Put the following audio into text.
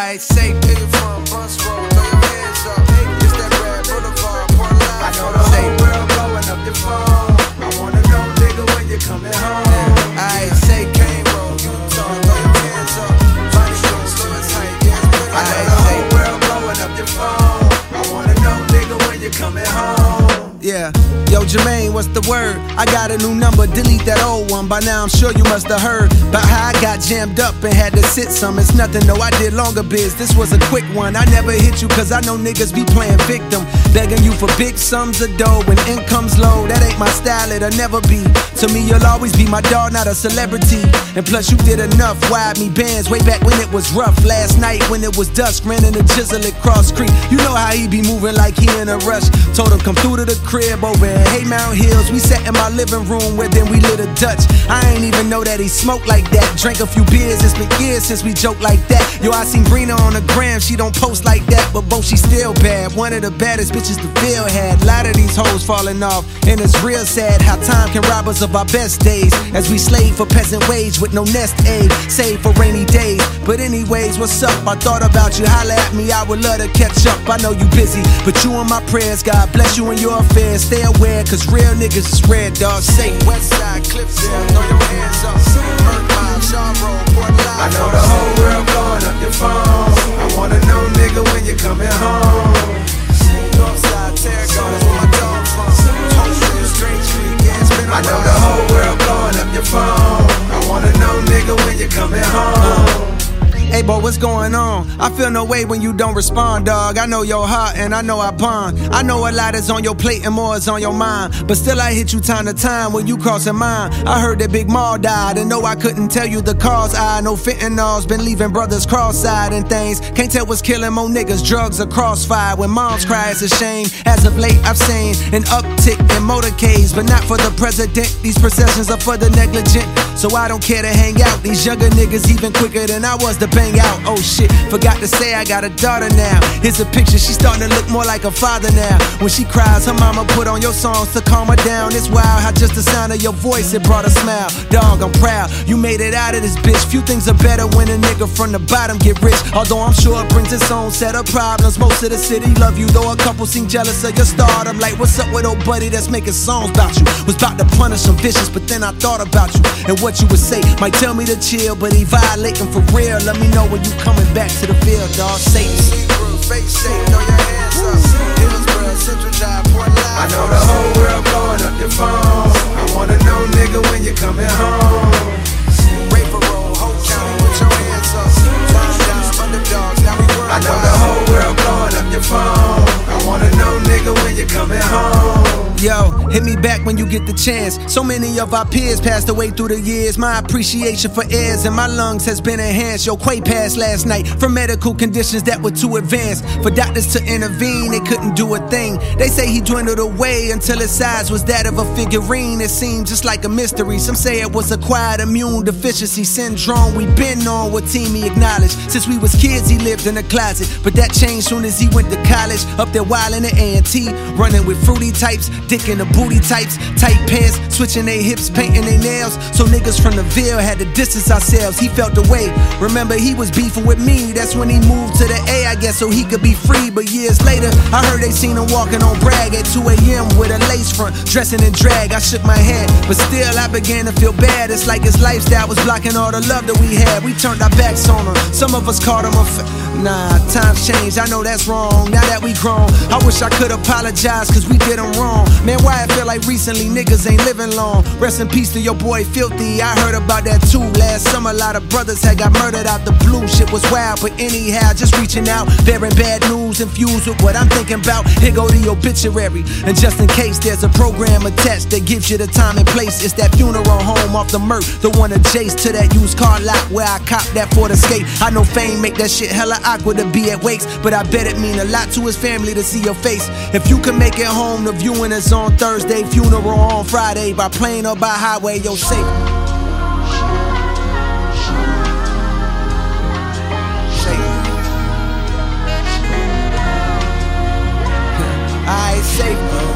I say, where you from, Bus Road, throw your hands up. It's that Red Boulevard, Port Life. I know the whole world blowing up your phone. I wanna know, nigga, when you coming home. I say, Cane Road, Utah, throw your hands up. Funny Street, Lewis Heights, yes, I know the whole world blowing up your phone. I wanna know, nigga, when you coming home. Yeah, yo Jermaine, what's the word? I got a new number, delete that old one. By now I'm sure you must have heard about how I got jammed up and had to sit some. It's nothing, no, I did longer biz. This was a quick one. I never hit you cause I know niggas be playing victim, begging you for big sums of dough when income's low. That ain't my style, it'll never be. To me, you'll always be my dog, not a celebrity. And plus you did enough, wired me bands way back when it was rough. Last night when it was dusk, ran in the Jizzle at Cross Creek. You know how he be moving like he in a rush. Told him come through to the crib over in Haymount Hills. We sat in my living room where then we lit a Dutch. I ain't even know that he smoked like that. Drank a few beers, it's been years since we joked like that. Yo, I seen Brina on the gram, she don't post like that, but both she still bad. One of the baddest bitches the field had. Lot of these hoes falling off, and it's real sad how time can rob us of our best days. As we slave for peasant wage with no nest egg, save for rainy days. But anyways, what's up? I thought about you, holla at me, I would love to catch up. I know you busy, but you in my prayers. God bless you in your affairs. Stay aware, cause real niggas is red, dog. Say Westside, Cliffsdale, throw your hands up. Burn Mile, Shaw Road, Port Life. I know the whole world blowing up your phone. I wanna know, nigga, when you coming home. Northside, Terracotta, where my dog from. Homestead, Strange Street, yeah, it's been a I know while. the whole world blowing up your phone. I wanna know, nigga, when you coming home. Hey boy, what's going on? I feel no way when you don't respond, dog. I know your heart and I know I bond. I know a lot is on your plate and more is on your mind, but still I hit you time to time when you crossing mine. I heard that Big Maul died and no, I couldn't tell you the cause. I know fentanyl's been leaving brothers cross-eyed and things. Can't tell what's killing more niggas, drugs or crossfire. When moms cry, it's a shame. As of late, I've seen an uptick in motorcades, but not for the president. These processions are for the negligent, so I don't care to hang out. These younger niggas even quicker than I was to bang out. Oh shit, forgot to say I got a daughter now. Here's a picture, she's starting to look more like a father now. When she cries, her mama put on your songs to calm her down. It's wild how just the sound of your voice, it brought a smile. Dog, I'm proud, you made it out of this bitch. Few things are better when a nigga from the bottom get rich. Although I'm sure it brings its own set of problems. Most of the city love you, though a couple seem jealous of your stardom. Like, what's up with old buddy that's making songs about you? Was about to punish some vicious, but then I thought about you and what you would say. Might tell me to chill, but he violating for real. Let me know when you coming back to the field, dog. Satan. Fake safe, throw your hands up. Hillsborough, Central Drive, Port Life. I know the whole world blowing up your phone. I wanna know, nigga, when you coming home. Raper Road, Hope County, put your hands up. Find down, underdogs, now we worldwide. I know the whole world blowing up your phone. I wanna know, nigga, when you coming home. Yo, hit me back when you get the chance. So many of our peers passed away through the years. My appreciation for airs in my lungs has been enhanced. Yo, Quay passed last night from medical conditions that were too advanced. For doctors to intervene, they couldn't do a thing. They say he dwindled away until his size was that of a figurine. It seemed just like a mystery. Some say it was acquired immune deficiency syndrome. We been on what team he acknowledged. Since we was kids, he lived in a closet. But that changed soon as he went to college. Up there wildin' at A&T, running with fruity types. Dick in the booty types, tight pants, switching their hips, painting their nails. So niggas from the Ville had to distance ourselves. He felt the way. Remember, he was beefing with me. That's when he moved to the A, I guess, so he could be free. But years later, I heard they seen him walking on Bragg at 2 a.m. with a lace front, dressing in drag. I shook my head, but still I began to feel bad. It's like his lifestyle was blocking all the love that we had. We turned our backs on him. Some of us called him a nah, times changed. I know that's wrong. Now that we grown, I wish I could apologize, cause we did him wrong. Man, why I feel like recently niggas ain't living long. Rest in peace to your boy Filthy. I heard about that too last summer. A lot of brothers had got murdered out the blue. Shit was wild, but anyhow, just reaching out, bearing bad news infused with what I'm thinking about. Here go the obituary, and just in case there's a program attached that gives you the time and place. It's that funeral home off the Merc, the one adjacent to that used car lot where I copped that Ford Escape. I know fame make that shit hella awkward to be at wakes, but I bet it mean a lot to his family to see your face. If you can make it home, the viewing is on Thursday, funeral on Friday, by plane or by highway, you're safe. I ain't safe.